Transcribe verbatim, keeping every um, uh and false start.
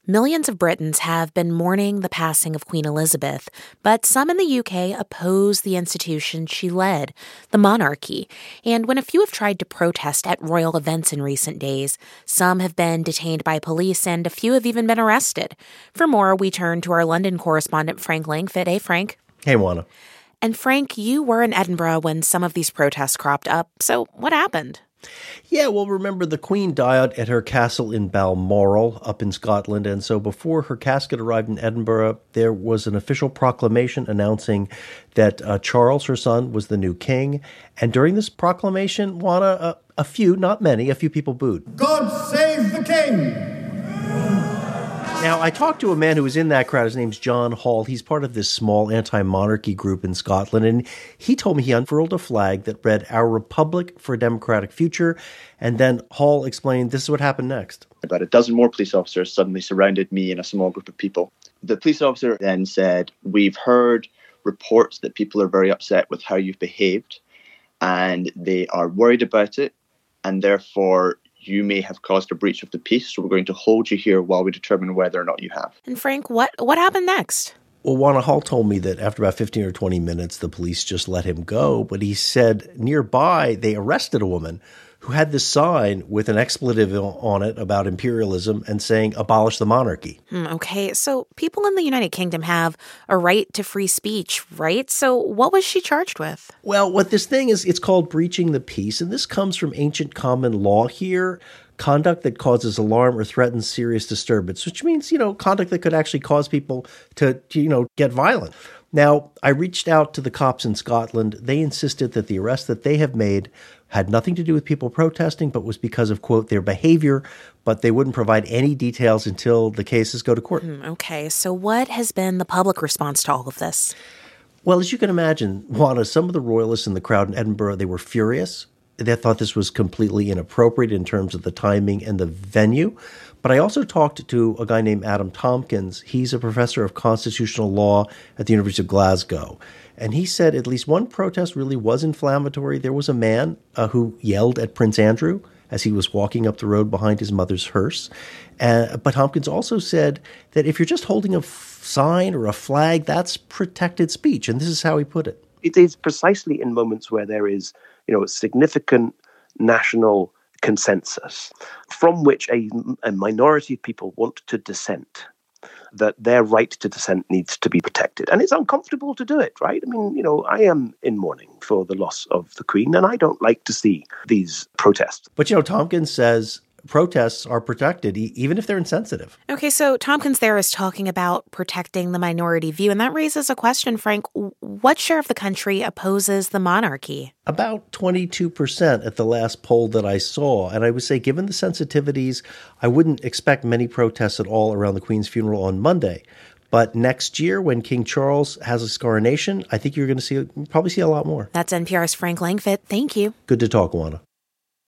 Millions of Britons have been mourning the passing of Queen Elizabeth, but some in the U K oppose the institution she led, the monarchy. And when a few have tried to protest at royal events in recent days, some have been detained by police and a few have even been arrested. For more, we turn to our London correspondent, Frank Langfitt. Hey, Frank. Hey, Juana. And Frank, you were in Edinburgh when some of these protests cropped up. So what happened? Yeah, well, remember, the Queen died at her castle in Balmoral up in Scotland, and so before her casket arrived in Edinburgh, there was an official proclamation announcing that uh, Charles, her son, was the new king. And during this proclamation, Juana, uh, a few, not many, a few people booed. God save the king! Now, I talked to a man who was in that crowd. His name's John Hall. He's part of this small anti-monarchy group in Scotland, and he told me he unfurled a flag that read, "Our Republic for a Democratic Future," and then Hall explained this is what happened next. About a dozen more police officers suddenly surrounded me and a small group of people. The police officer then said, "We've heard reports that people are very upset with how you've behaved, and they are worried about it, and therefore you may have caused a breach of the peace, so we're going to hold you here while we determine whether or not you have." And Frank, what, what happened next? Well, Juana, Hall told me that after about fifteen or twenty minutes, the police just let him go. But he said nearby they arrested a woman who had this sign with an expletive on it about imperialism and saying, "Abolish the monarchy." Hmm, okay, so people in the United Kingdom have a right to free speech, right? So what was she charged with? Well, what this thing is, it's called breaching the peace, and this comes from ancient common law here. Conduct that causes alarm or threatens serious disturbance, which means, you know, conduct that could actually cause people to, to, you know, get violent. Now, I reached out to the cops in Scotland. They insisted that the arrest that they have made had nothing to do with people protesting, but was because of, quote, their behavior, but they wouldn't provide any details until the cases go to court. Hmm, okay, so what has been the public response to all of this? Well, as you can imagine, Juana, some of the royalists in the crowd in Edinburgh, they were furious. They thought this was completely inappropriate in terms of the timing and the venue. But I also talked to a guy named Adam Tompkins. He's a professor of constitutional law at the University of Glasgow. And he said at least one protest really was inflammatory. There was a man uh, who yelled at Prince Andrew as he was walking up the road behind his mother's hearse. Uh, but Tompkins also said that if you're just holding a f- sign or a flag, that's protected speech. And this is how he put it. It is precisely in moments where there is, you know, a significant national consensus from which a, a minority of people want to dissent, that their right to dissent needs to be protected. And it's uncomfortable to do it, right? I mean, you know, I am in mourning for the loss of the Queen, and I don't like to see these protests. But, you know, Tompkins says protests are protected, e- even if they're insensitive. Okay, so Tompkins there is talking about protecting the minority view, and that raises a question, Frank. What share of the country opposes the monarchy? About twenty-two percent at the last poll that I saw. And I would say, given the sensitivities, I wouldn't expect many protests at all around the Queen's funeral on Monday. But next year, when King Charles has his coronation, I think you're going to see probably see a lot more. That's N P R's Frank Langfitt. Thank you. Good to talk, Juana.